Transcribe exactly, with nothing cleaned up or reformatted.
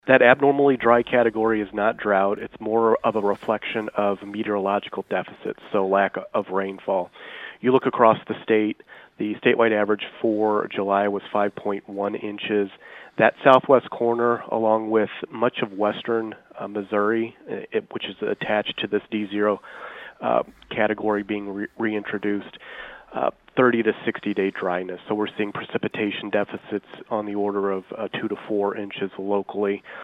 That abnormally dry category is not drought. It's more of a reflection of meteorological deficits, so lack of rainfall. You look across the state, the statewide average for July was five point one inches. That southwest corner, along with much of western uh, Missouri, it, which is attached to this D zero uh, category being re- reintroduced, uh, thirty to sixty day dryness. So we're seeing precipitation deficits on the order of uh, two to four inches locally.